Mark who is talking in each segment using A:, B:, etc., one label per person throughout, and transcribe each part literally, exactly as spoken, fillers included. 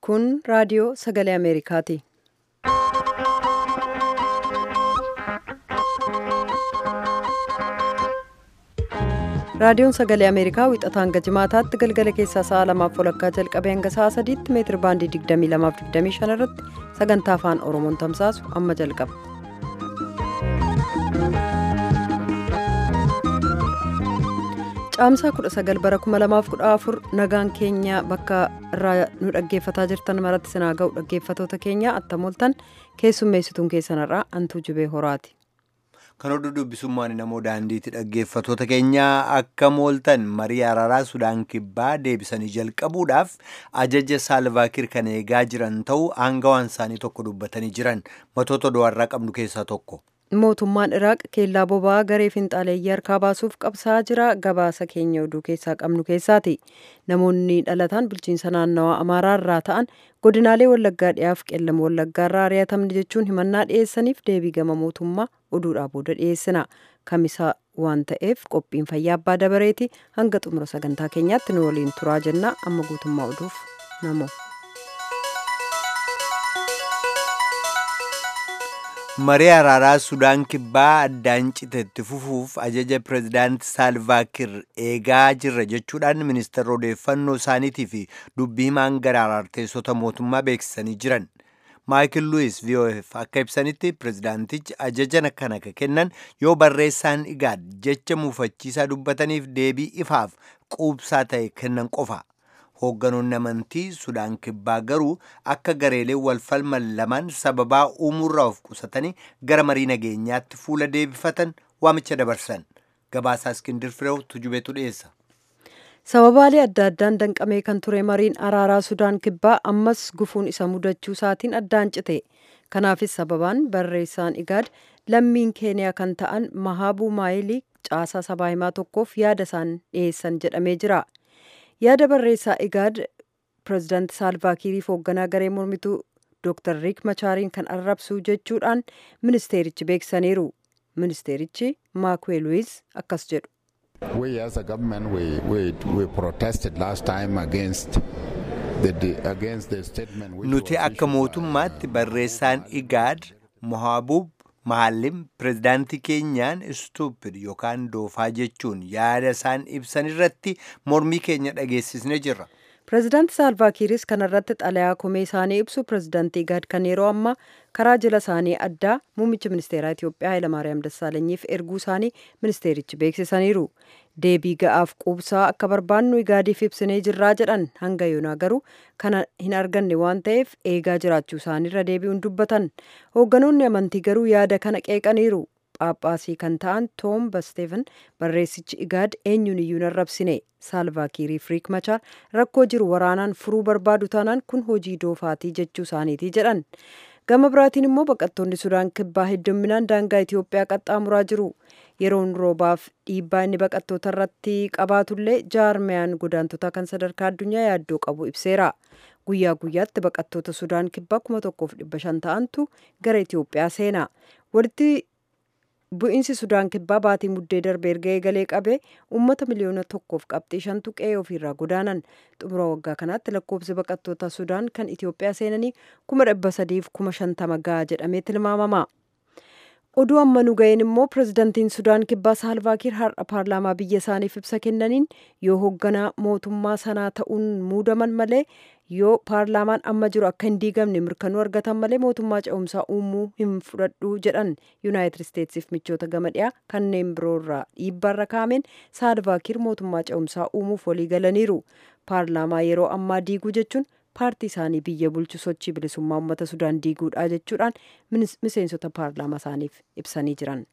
A: Kun raadiyoo sagalee Ameerikaati. Raadiyoon sagalee Ameerikaa wixataa hanga jimaataatti galgala keessaa sa'a lamaaf walakkaa jalqabee hanga sa'a sadiitti meetira baandii digdamii lamaaf digdamii shan irratti sagantaa afaan Oromoon tamsaasu amma jalqaba. Caamsaa kudha sagal bara kuma lamaaf kudha afur nagaan keenya bakka irraa nu dhaggeeffataa jirtan maratti sinaa ga'u dhaggeeffatoota keenya attamoltan keessummeessituun keessanirraa Antuu Jibee Horaati.
B: Kan oduu dubbisummaan namoo daandiitti dhaggeeffatoota keenya akka mooltan marii araaraa Sudaan kibbaa deebisanii jalqabuudhaaf ajaja Saalvaakiir kan eegaa jiran ta'uu aangawaan isaanii tokko dubbatanii jiran matoota du'arraa qabnu keessaa tokko.
A: Mootummaan Iraaq keellaa boba'aa garee finxaaleeyyii harkaa baasuuf qabsaa jira. Gabaasa keenya oduu keessaa qabnu keessaati. Namoonni dhalataan bulchiinsa naannawaa Amaaraa irraa ta'an godinaalee Wallaggaa dhiyaaf qellama Wallaggaa irraa ari'atamne jechuun himannaa dhiyeessaniif deebii gama mootummaa oduudhaa booda dhiyeessina. Kamisaa waan ta'eef qophiin fayyaa abbaa dabareeti. Hanga xumura sagantaa keenyaatti nu waliin turaa jenna. Amma guutummaa oduuf namoo.
B: Marii araaraa Sudaan kibbaa addaan citeetti fufuuf ajaja pireezidaantii Saalvaakiir eegaa jirra jechuudhaan ministeerri odeeffannoo isaaniitii fi dubbii himaan gara araarteessota mootummaa beeksisanii jiran. Maayikil Luwis V O F akka ibsanitti pireezidaantichi ajaja kana akka kennan yoo barreessaan igaad jecha muufachiisaa dubbataniif deebii ifaaf quubsaa ta'e kennan qofa. Hoogganoonni amantii Sudaan kibbaa garuu akka gareelee wal falman lamaan sababaa uumuurraa of qusatanii gara marii nageenyaatti fuula deebifatan waamicha dabarsan. Gabaasaa Iskindir Fireew tujubeetu dhiyeessa.
A: Sababaalee adda addaan danqamee kan ture mariin araaraa Sudaan kibbaa ammas gufuun isa mudachuu isaatiin addaan cite. Kanaafis sababaan barreessaan igaad lammiin keeniyaa kan ta'an Mahaabuu Maayilii caasaa sabaa himaa tokkoof yaada isaan dhiyeessan jedhamee jira. Yaada barreessaa igaad pireezidaantii Saalvaakiiriif hoogganaa garee mormituu Dooktar Riik Machaariin kan arrabsuu jechuudhaan ministeerichi beeksisaniiru. Ministeerichi Maakwee Luwiis akkas jedhu.
C: We as a government we we we protested last time against the against the statement.
B: Nuti akka mootummaatti barreessaan igaad Mohaabub Mahallim pireezidaantii keenyaan istuupid yookaan doofaa jechuun yaada isaan ibsan irratti mormii keenya dhageessisnee jirra.
A: Pireezidaantii Saalvaakiiris kanarratti xalayaa komee isaanii ibsu pireezidaantii igaad kan yeroo ammaa karaa jila isaanii addaa muummicha ministeeraa Itiyoophiyaa Hayilamaariyaam Dassaalenyiif erguu isaanii ministeerichi beeksisaniiru. Deebii ga'aaf quubsaa akka barbaannu igaadiif ibsinee jirraa jedhan hanga yoonaa garuu kana hin arganne waan ta'eef eegaa jiraachuu isaaniirra deebi'uun dubbatan. Hoogganoonni amantii garuu yaada kana qeeqaniiru. Phaaphaasii kan ta'an Toom Basteefen barreessichi igaad eenyuun iyyuu hin arrabsine. Saalvaakiiriif Riik Machaar rakkoo jiru waraanaan furuu barbaadu taanaan kun hojii doofaatii jechuu isaaniiti jedhan. Gama biraatiin immoo baqattoonni Sudaan kibbaa hedduminaan daangaa Itiyoophiyaa qaxxaamuraa jiru. Yeroon roobaaf dhiibbaa inni baqattoota irratti qabaatullee jaarmiyaan godaantota kan sadarkaa addunyaa yaaddoo qabu ibseera. Guyyaa guyyaatti baqattoota Sudaan kibbaa kuma tokkoof dhibba shan ta'antu gara Itiyoophiyaa seena. Walitti bu'iinsi Sudaan kibbaa baatii muddee darbee erga eegalee qabee uummata miliyoona tokkoof qabxii shantu qe'ee ofiirraa godaanan. Xumura waggaa kanaatti lakkoofsi baqattoota Sudaan kan Itiyoophiyaa seenanii kuma dhibba sadiif kuma shantama ga'a jedhamee tilmaamama. Oduu amma nu ga'een immoo pireezidaantiin Sudaan kibbaa Saalvaakiir har'a paarlaamaa biyya isaaniif ibsa kennaniin yoo hoogganaa mootummaa sanaa ta'uun muudaman malee yoo paarlaamaan amma jiru akka hin diigamne mirkanuu argatan malee mootummaa ce'umsaa uumuu hin fudhadhu jedhan. Yuunaayitid Isteetsiif michoota gama dhiyaa kanneen biroorraa dhiibbarra kaa'ameen Saalvaakiir mootummaa ce'umsaa uumuuf walii galaniiru. Paarlaamaa yeroo ammaa diiguu jechuun paartii isaanii biyya bulchu sochii bilisummaa uummata Sudaan diiguudhaa jechuudhaan miseensota paarlaamaa isaaniif ibsanii jiran.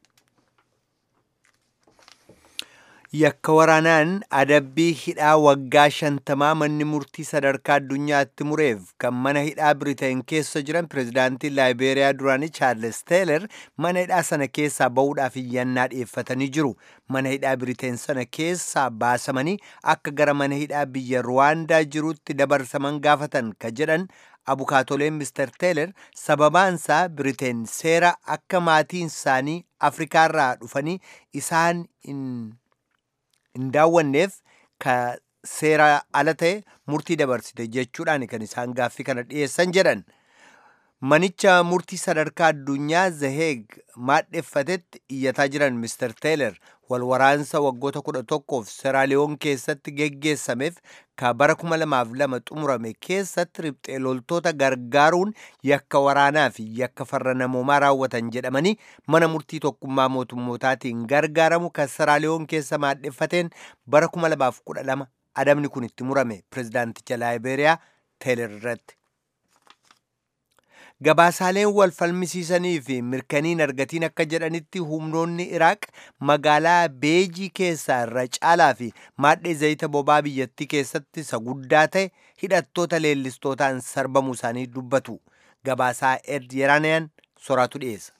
B: Yakka waraanaan adabbii hidhaa waggaa shantamaa manni murtii sadarkaa addunyaatti mureef kan mana hidhaa Biriteen keessa jiran pireezidaantii Laayibeeriyaa duraanii Chaarles Teeler mana hidhaa sana keessaa ba'uudhaaf iyyannaa dhiyeeffatanii jiru. Mana hidhaa Biriteen sana keessaa baasamanii akka gara mana hidhaa biyya Ruwaandaa jirutti dabarsaman gaafatan ka jedhan abukaatoleen mister Teeler sababaansaa Biriteen seera akka maatiin isaanii Afrikaarraa dhufanii isaan hin daawwanneef ka seera ala ta'e murtii dabarsite jechuudhaan kan isaan gaaffii kana dhiyeessan jedhan. Manicha murtii sadarkaa addunyaa Zaheeg maadheffatetti iyyataa jiran mister Teeler wal waraansa waggoota kudha tokkoof Seraaliyoon keessatti geggeessameef ka bara kuma lamaaf lama xumurame keessatti riphxee loltoota gargaaruun yakka waraanaa fi yakka farra namoomaa raawwatan jedhamanii mana murtii tokkummaa mootummootaatiin gargaaramu kan Seraaliyoon keessa maadheffateen bara kuma lamaaf kudha lama adabni kun itti murame pirezidaanticha Laayibeeriyaa Teeler irratti. Gabaasaaleen wal falmisiisanii fi mirkaniin argatiin akka jedhanitti humnoonni Iraaq magaalaa Beejii keessaa irra caalaa fi maadhee zayita bobaa biyyattii keessatti isa guddaa ta'e hidhattoota leellistootaan sarbamuu isaanii dubbatu. Gabaasaa Ed Yeranayaan soraatu dhiyeessa.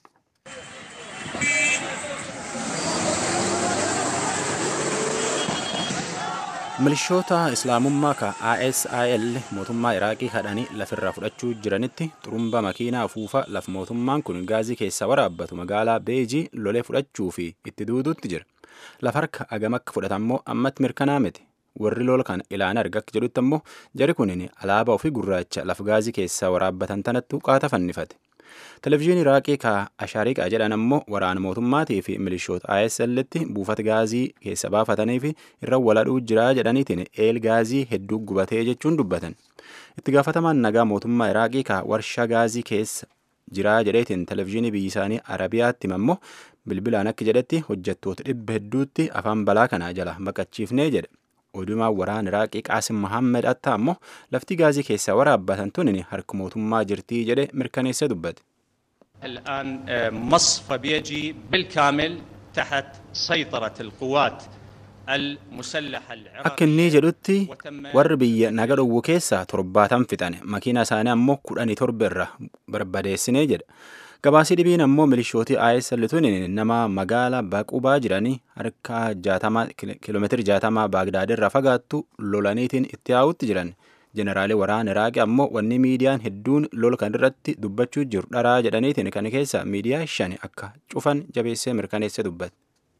D: Milishoota Islaamummaa ka I S I L mootummaa Iraaqii kadhanii lafirraa fudhachuu jiranitti xurumba makiinaa afuufa laf mootummaan kun gaazii keessa waraabbatu magaalaa Beejii lolee fudhachuu fi itti duuduutti jira. Lafa harka agam akka fudhatammoo ammatti mirkanaa miti. Warri lola kana ilaana arga akka jedhutti ammoo jari kunin alaabaa ofii gurraacha laf gaazii keessa waraabbatan tanatti qaata fannifate. Televezyiinii Iraaqii ka Ashariiqaa jedhan ammoo waraana mootummaatii fi milishoota I S L-tti buufata gaazii keessa baafatanii fi irra waladhuu jiraa jedhaniitiin eel gaazii hedduu gubatee jechuun dubbatan. Itti gaafatamaan nagaa mootummaa Iraaqii ka warshaa gaazii keessa jiraa jedheetiin televezyiinii biyyi isaanii Arabiyaatti ammoo bilbilaan akka jedhetti hojjettoota dhibba hedduutti afaan balaa kanaa jala baqachiifnee jedhe. Odumaan waraana Iraaqii Qaasim Muhammed Atta ammoo lafti gaazii keessa waraabbatan tunin harka mootummaa jirtii jedhe mirkaneessee dubbate.
E: الآن مصفى بيجي بالكامل تحت سيطرة القوات المسلحة العراقية.
D: Akka inni jedhutti warri biyya naga dhowwu keessaa torbaatan fixan makiina isaanii ammoo kudhanii torba irra barbadeessinee jedha. Gabaasii dhibiin ammoo milishootii I S L tunin nama magaala Baqubaa jiranii harka kiiloomeetira jaatamaa Baagdaadirraa fagaattu lolaniitiin itti yaa'utti jiran. Jeneraalee waraana Iraaqii ammoo wanni miidiyaan hedduun lola kan irratti dubbachuu jiru dharaa jedhaniitiin kan keessa miidiyaa shan akka cufan jabeessee mirkaneessee dubbate.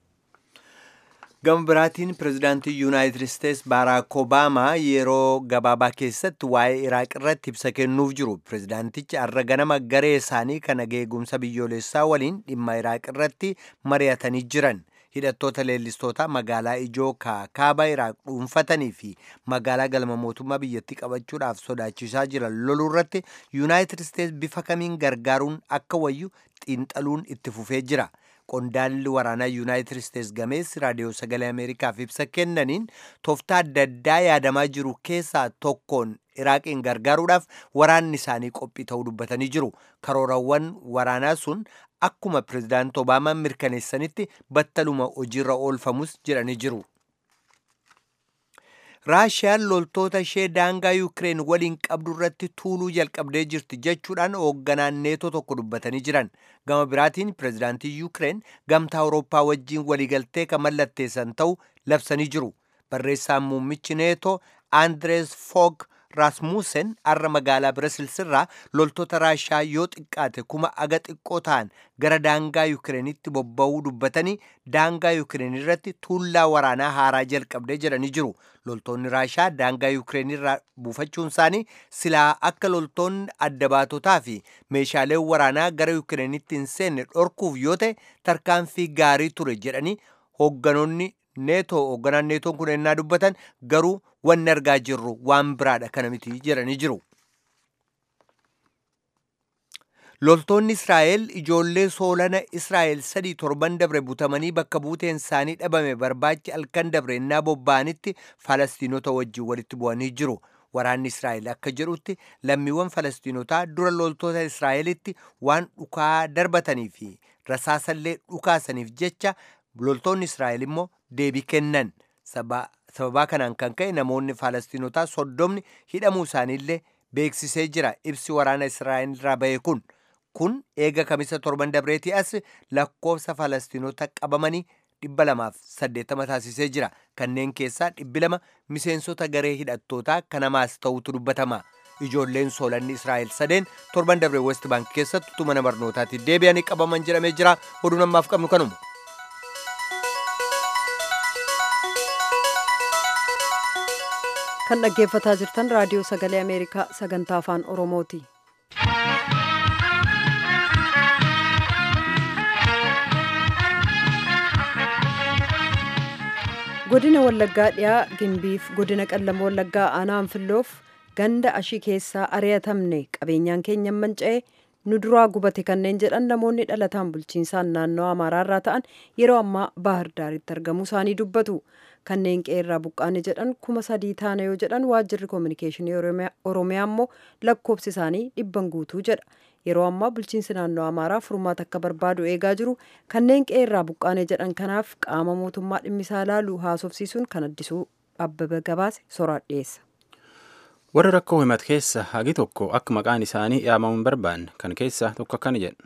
B: Gama biraatiin pirezidaantii Yuunaayitid Isteets Baaraak Obaamaa yeroo gabaabaa keessatti waa'ee Iraaq irratti ibsa kennuuf jiru. Pirezidaantichi har'a ganama garee isaanii kan eegumsa biyyoolessaa waliin dhimma Iraaq irratti mari'atanii jiran. Hidhattoota leellistootaa magaalaa ijoo kaaba Iraaq dhuunfatanii fi magaalaa galma mootummaa biyyattii qabachuudhaaf sodaachisaa jiran loluu irratti Yuunaayitid Isteets bifa kamiin gargaaruun akka wayyu xiinxaluun itti fufee jira. Qondaalli waraanaa Yuunaayitid Isteets gameessi raadiyoo sagalee Ameerikaaf ibsa kennaniin tooftaa adda addaa yaadamaa jiru keessaa tokkoon Iraaqiin gargaaruudhaaf waraanni isaanii qophii ta'uu dubbatanii jiru. Karoorawwan waraanaa sun akkuma pirezidaanti Obaamaan mirkaneessanitti battaluma hojiirra oolfamus jedhanii jiru. Raashiyaan loltoota ishee daangaa Yuukireen waliin qabdu irratti tuuluu jalqabdee jirti jechuudhaan hoogganaan neetoo tokko dubbatanii jiran. Gama biraatiin pirezidaantii Yuukireen gamtaa Awurooppaa wajjin waliigaltee kan mallatteessan ta'uu labsanii jiru. Barreessaan muummichi neetoo Andrees Fogh Rasmussen har'a magaalaa Biraasils irraa loltoota Raashiyaa yoo xiqqaate kuma aga xiqqoo ta'an gara daangaa Yuukireenitti bobba'uu dubbatanii daangaa Yuukireen irratti tuullaa waraanaa haaraa jalqabdee jedhanii jiru. Loltoonni Raashiyaa daangaa Yuukireen irraa buufachuun isaanii silaa akka loltoonni adda baatotaa fi meeshaaleen waraanaa gara Yuukireenitti hin seenne dhorkuuf yoo ta'e tarkaanfii gaarii ture jedhanii hoogganoonni neetoo hoogganaan neetoon kun ennaa dubbatan garuu wanni argaa jirru waan biraadha kana miti jedhanii jiru. Loltoonni Israa'el ijoollee soolana Israa'el sadii torban dabre butamanii bakka buuteen isaanii dhabame barbaachi halkan dabre ennaa bobba'anitti Falastiinota wajjin walitti bu'anii jiru. Waraanni Israa'el akka jedhutti lammiiwwan Falastiinotaa dura loltoota Israa'elitti waan dhukaa darbatanii fi rasaasallee dhukaasaniif jecha loltoonni Israa'el immoo deebii kennan. Sababaa kanaan kan ka'e namoonni Falastiinotaa soddomni hidhamuu isaaniillee beeksisee jira. Ibsi waraana Israa'el irraa ba'e kun kun eega kamisa torban dabreetii as lakkoofsa Falastiinota qabamanii dhibba lamaaf saddeettama taasisee jira. Kanneen keessaa dhibbi lama miseensota garee hidhattootaa kanamaas ta'utu dubbatama. Ijoolleen soolanni Israa'el sadeen torban dabree West Bank keessatti utuma mana barnootaatti deebi'anii qabaman jedhamee jira. Oduun ammaaf qabnu kanuma.
A: kan dhaggeeffataa jirtan raadiyoo sagalee ameerikaa sagantaa afaan oromooti. godina wallaggaa dhiyaa gimbiif godina qellama wallaggaa aanaa anfilloof ganda ashii keessaa ari'atamne qabeenyaan keenya manca'e nu duraa gubate kanneen jedhan namoonni dhalataan bulchiinsaan naannoo amaaraarraa ta'an yeroo ammaa baahir daaritti argamuu isaanii dubbatu. kanneen qeerraa buqqaane jedhan kuma sadii taana yoo jedhan waajjirri koominikeeshinii oromiyaa immoo lakkoofsi isaanii dhibban guutuu jedha. yeroo ammaa bulchiinsi naannoo amaaraa furmaata akka barbaadu eegaa jiru. kanneen qeerraa buqqaane jedhan kanaaf qaama mootummaa dhimmisaa ilaalu haasofsiisuun kan addisuu abbaba gabaase soraat dhiyeessa.
D: warra rakkoo himate keessa hagi tokko akka maqaan isaanii yaamamu hin barbaanne kan keessa tokko akkana jedha.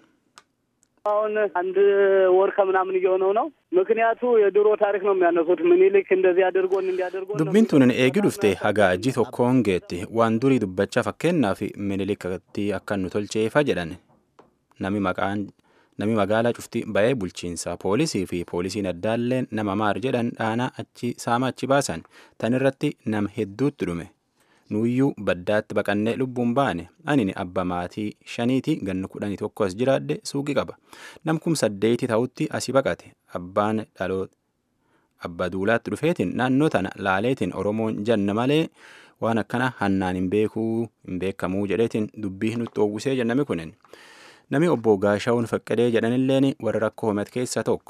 F: አሁን አንድ ወር ከምናምን እየሆነው ነው። ምክንያቱ የድሮ ታሪክ ነው የሚያነሱት። ምኒልክ እንደዚህ አድርጎን እንዲያደርጎን
D: dubbiin tun eegi dhufte haga ajji tokkoon geetti waan durii dubbachaa fakkeenyaaf minilikatti akka nu tolcheefa jedhan nami maqaan nami magaalaa cufti ba'ee bulchiinsa poolisii fi poolisiin addaalleen nama maar jedhan dhaanaa achi saama achi baasan tan irratti nam hedduutti dhume nuuyyuu baddaatti baqannee lubbuun baane anini abba maatii shaniiti ganna kudhanii tokko as jiraadde suuqii qaba namkum saddeeti ta'utti asii baqate abbaan dhaloo abba duulaatti dhufeetiin naannoo tana laaleetiin oromoon janna malee waan akkana hannaan hin beekuu hin beekamuu jedheetiin dubbii nutti oowwisee jenname kunin nami obbo Gaashaawun Faqqadee jedhanilleen warra rakkoo himate keessa tokko.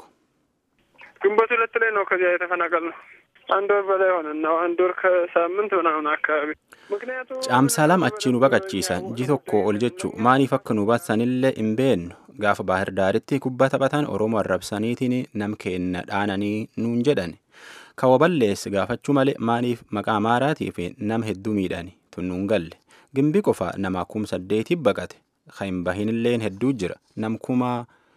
G: ግንቦት ሁለት ላይ ነው ከዚያ የተፈናቀልነው አንድ ወር በላይ ሆነና አንድ ወር ከሳምንት ምናምን አካባቢ ምክንያቱ
D: caamsaa achi nu baqachiisan ji tokko ol jechu maaliif akka nu baasanillee hin beennu gaafa baahir daaritti kubbaa taphatan oromoo arrabsaniitiin nam keenna dhaananii nuun jedhan kawa balleessi gaafachuu malee maaliif maqaa maaraatii fi nam hedduu miidhani tunnuun galle gimbii qofa nama kum saddeetiif baqate kan bahinilleen hedduu jira nam kuma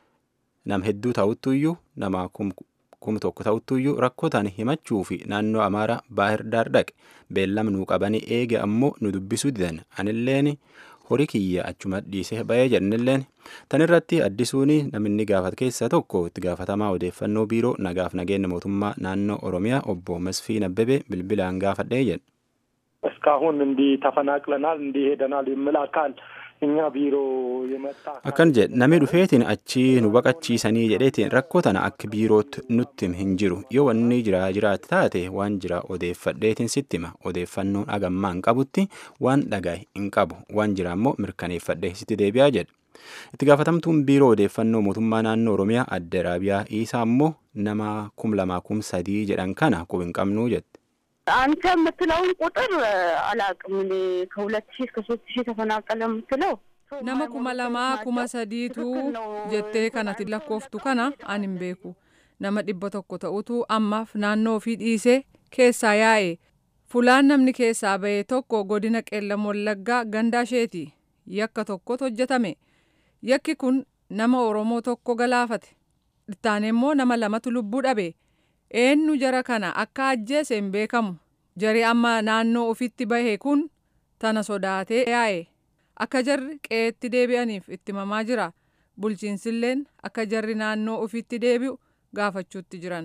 D: nam hedduu ta'uttuyyuu nama kum kum tokko ta'uttuyyuu rakkootaan himachuu fi naannoo amaaraa baahir daar dhaqe beellam nuu qabanii eege ammoo nu dubbisuu didan anilleen horii kiyya achuma dhiisee ba'ee jennilleen tan irratti addisuuni namni gaafat keessa tokko itti gaafatamaa odeeffannoo biiroo nagaaf nageenya mootummaa naannoo oromiyaa obbo Masfiin Abbebee bilbilaan gaafadhee jedhe.
H: እስካሁን እንዲህ ተፈናቅለናል እንዲህ ሄደናል የሚል አካል እኛ ቢሮ የመጣ
D: akkan jedhe namni dhufeetiin achi nu baqachiisanii jedheetiin rakkoo tana akka biirootti nutti hin jiru yoo wanni jira jiraatti taate waan jira odeeffadheetiin sitti hima odeeffannoon agammaa hin qabutti waan dhagaye hin qabu waan jira immoo mirkaneeffadhee sitti deebi'aa jedhe. itti gaafatamtuun biiroo odeeffannoo mootummaa naannoo oromiyaa adde Raabiyaa Iisaa immoo nama kum lamaa kum sadii jedhan kana quba hin qabnuu jette.
I: አንተ የምትለውን ቁጥር አላውቅም እኔ ከሁለት ሺህ እስከ ሶስት ሺህ ተፈናቀለ የምትለው
J: nama kuma lamaa kuma sadiitu jettee kanatti lakkooftu kana ani hin beeku nama dhibba tokko ta'utu ammaaf naannoo ofii dhiisee keessaa yaa'e fulaan namni keessaa ba'e tokko godina qellam wallaggaa gandaasheeti yakka tokkotu hojjetame yakki kun nama oromoo tokko galaafate ittaane immoo nama lamatu lubbuu dhabe. eenyu jara kana akka ajjeese hin beekamu jari amma naannoo ofitti bahe kun tana sodaatee yaa'e akka jarri qe'eetti deebi'aniif itti himamaa jira bulchiinsilleen akka jarri naannoo ofitti deebi'u gaafachuutti jiran.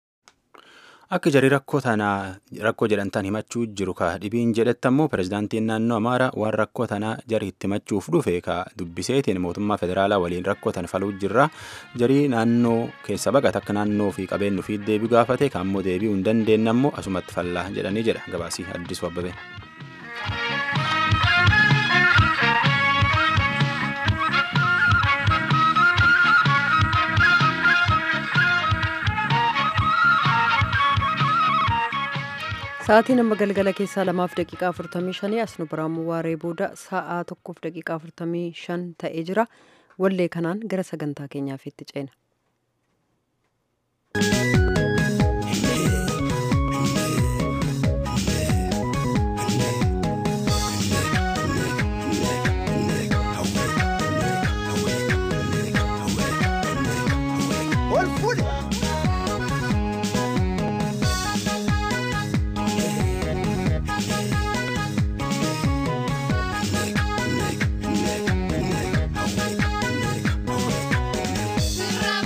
D: akka jarri rakkoo tanaa rakkoo jedhantan himachuu jiru ka dhibiin jedhetti ammoo pirezidaantiin naannoo amaaraa waan rakkoo tanaa jari itti himachuuf dhufe ka dubbiseetiin mootummaa federaalaa waliin rakkoo tan faluu jirra jarii naannoo keessa baqate akka naannoo fi qabeenyu fi deebi'u gaafate ka ammoo deebi'uu hin dandeenye ammoo asumatti fallaa jedhanii jedha gabaasii Addisuu Abbabee.
A: Sa'aatiin amma galgala keessaa lamaaf daqiiqaa afurtamii shanii as nu biraan waaree booda sa'aa tokkoof daqiiqaa afurtamii shan ta'ee jira. Wallee kanaan gara sagantaa keenyaaf itti ceena.
K: Rap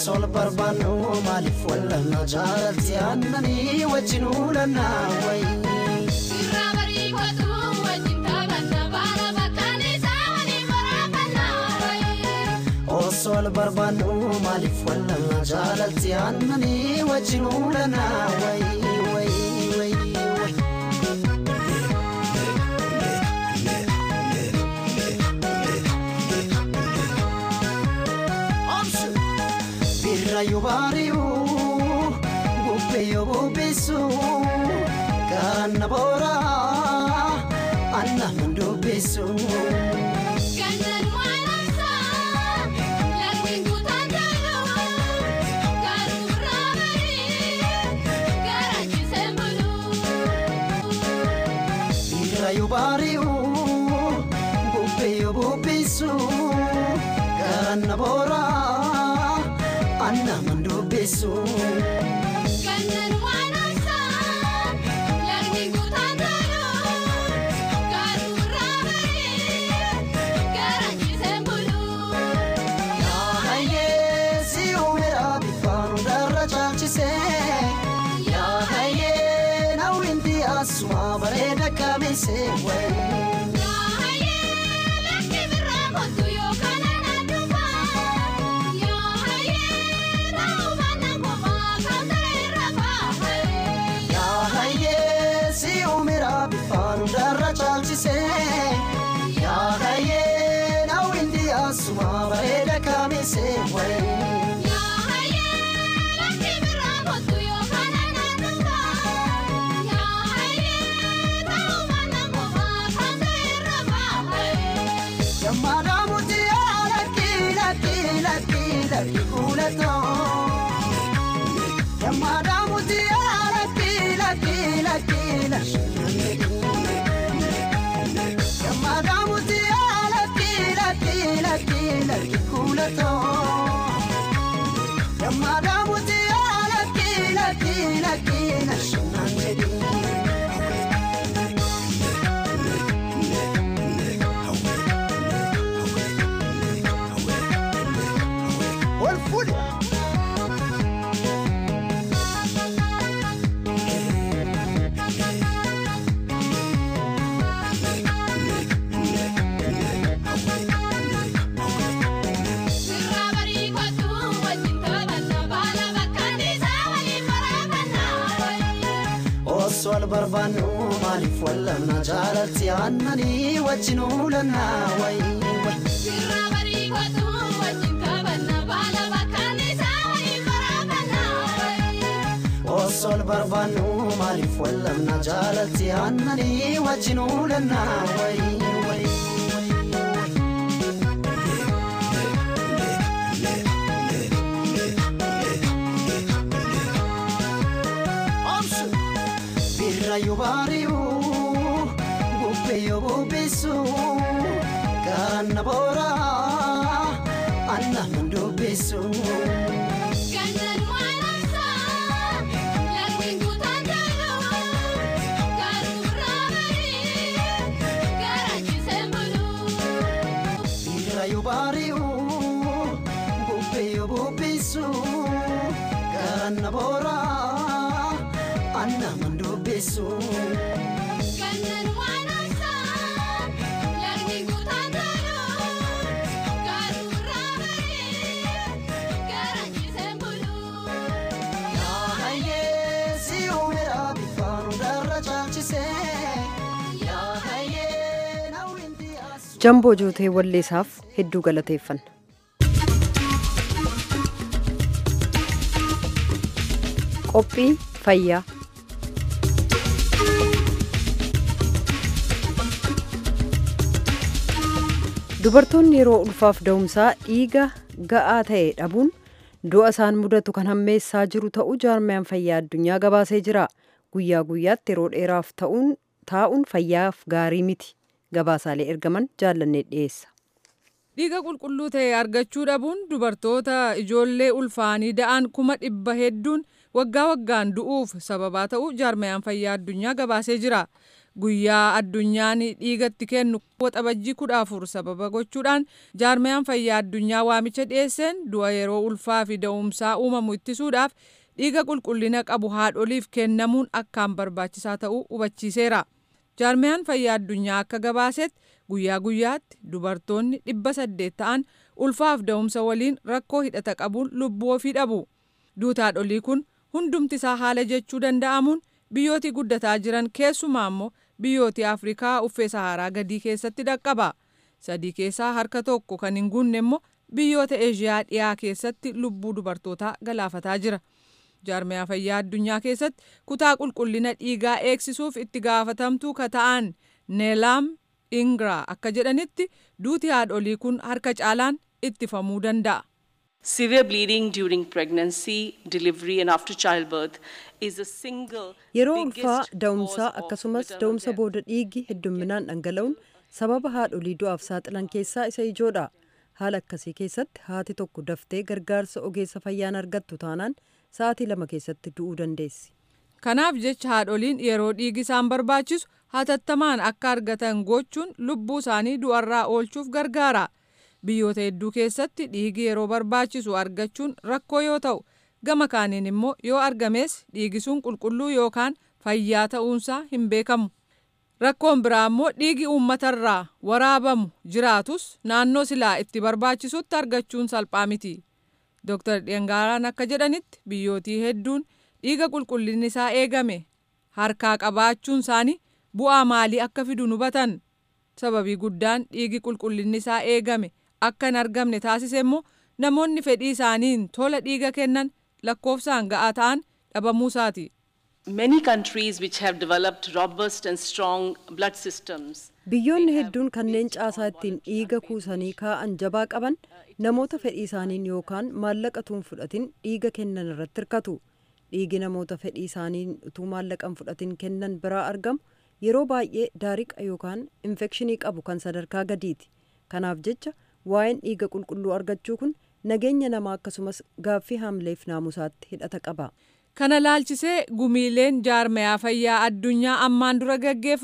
K: Osol barbanu malif walla na jalati annani wajinu lana way
L: Sirabari kotu wajin tabanna bala bakani sawani marabana way
K: Osol barbanu malif walla na jalati annani wajinu lana way way way Yubariu Bupeyo bubesu Kana bora Anna mundu besu
L: Kandan wanasa Lagwin kutandalo Garu ramari Garaji sembulu
K: Ira yubariu Bupeyo bubesu Kana bora Anna mundu besu
L: Kandan wanasa Lagwin kutandalo Garu ramari Garaji sembulu
K: Ya haye si umera bifanu darra chalchise Ya haye na winti asma bareda kamise way Ya haye na winti asma bareda kamise way
L: Ya haye laki biramotu yo kanana duba Ya haye tau mana koma kandera bahay
K: Yamada muti alaki laki laki laki kulato Yamada muti alaki laki laki laki Yamadamu tiala tila tila tila kulato Yamadamu tiala tila tila tila shananedi Walful
L: Sirabari kotu wajin tabanna bala bakani sawani marabana way
K: Oswal barbanu malif walla na jalati annani wajinu lana way way
L: Sirabari kotu wajin tabanna bala bakani sawani marabana way
K: Osol barbanu malif walla na jalati annani wajinu lana way way Birra yubariu Bupeyo bubesu Kana bora Anna mundu besu
L: Kandan wanasa Lagwin kutandalo Garu ramari Garaji sembulu
K: Birra yubariu Bupeyo bubesu Kana bora Anna mundu besu
L: Kandan wanasa Lagwin kutandalo Garu ramari Garaji sembulu
K: Ya haye si umera bifanu darra chalchise Ya haye na winti asu
A: Jamboo Jootee walleessaaf hedduu galateeffanna. Qophii fayyaa. Dubartoonni yeroo ulfaaf da'umsaa dhiiga ga'aa ta'e dhabuun du'a isaan mudatu kan hammeessaa jiru ta'uu jaarmiyaan fayyaa addunyaa gabaasee jira. Guyyaa guyyaatti yeroo dheeraaf ta'uun taa'uun fayyaaf gaarii miti. Gabaasaalee ergaman jaallannee dhiyeessa.
J: Dhiiga qulqulluu ta'e argachuu dhabuun dubartoota ijoollee ulfaanii da'an kuma dhibba hedduun waggaa waggaan du'uuf sababaa ta'uu jaarmiyaan fayyaa addunyaa gabaasee jira. guyyaa addunyaan dhiigatti kennu waxabajjii kudha afur sababa gochuudhaan jaarmayaan fayyaa addunyaa waamicha dhiyeesseen du'a yeroo ulfaa fi da'umsaa uumamu ittisuudhaaf dhiiga qulqullina qabu haadholiif kennamuun akkaan barbaachisaa ta'uu hubachiiseera. jaarmayaan fayyaa addunyaa akka gabaasetti guyyaa guyyaatti dubartoonni dhibba saddeet ta'an ulfaaf da'umsa waliin rakkoo hidhata qabuun lubbuu ofii dhabu. duuti haadholii kun hundumti isaa haala jechuu danda'amuun biyyooti guddataa jiran keessumaa immoo biyyooti Afrikaa uffee Saharaa gadii keessatti dhaqqaba. sadii keessaa harka tokko kan hin guunne immoo biyyoota Eeshiyaa dhiyaa keessatti lubbuu dubartootaa galaafataa jira. jaarmayaa fayyaa addunyaa keessatti kutaa qulqullina dhiigaa eegsisuuf itti gaafatamtuu ka ta'an Neelaam Ingiraa akka jedhanitti duuti haadholii kun harka caalaan ittifamuu danda'a.
M: Severe bleeding during pregnancy, delivery and after childbirth is a single
A: yeroo ulfaa da'umsaa akkasumas da'umsa booda dhiigi heddumminaan dhangala'uun sababa haadholii du'aaf saaxilan keessaa isa ijoodha. haala akkasii keessatti haati tokko daftee gargaarsa ogeessa fayyaan argattu taanaan sa'aatii lama keessatti du'uu dandeessi.
J: kanaaf jecha haadholiin yeroo dhiigi isaan barbaachisu hatattamaan akka argatan gochuun lubbuu isaanii du'arraa oolchuuf gargaara. biyyoota hedduu keessatti dhiigi yeroo barbaachisu argachuun rakkoo yoo ta'u gama kaaniin immoo yoo argames dhiigi sun qulqulluu yookaan fayyaa ta'uunsaa hin beekamu. rakkoon biraa immoo dhiigi uummatarraa waraabamu jiraatus naannoo silaa itti barbaachisutti argachuun salphaa miti. Dooktar Dhengaaraan akka jedhanitti biyyootii hedduun dhiiga qulqullinni isaa eegame harkaa qabaachuun isaanii bu'aa maalii akka fidu hubatan. sababii guddaan dhiigi qulqullinni isaa eegame akka hin argamne taasise immoo namoonni fedhii isaaniin tola dhiiga kennan lakkoofsaan ga'aa ta'an dhabamuu isaati.
M: Many countries which have developed robust and strong blood systems.
A: Biyyoonni hedduun kanneen caasaa ittiin dhiiga kuusanii kaa'an jabaa qaban namoota fedhii isaaniin yookaan maallaqatuun fudhatin dhiiga kennan irratti hirkatu. Dhiigi namoota fedhii isaaniin utuu maallaqan fudhatin kennan biraa argamu yeroo baay'ee daariqa yookaan infekshinii qabu kan sadarkaa gadiiti. Kanaaf jecha waa'een dhiiga qulqulluu argachuu kun nageenya namaa akkasumas gaaffii haamleef naamusaatti hidhata qaba.
J: Kana laalchisee gumiileen jaarmayaa fayyaa addunyaa ammaan dura gaggeeffamu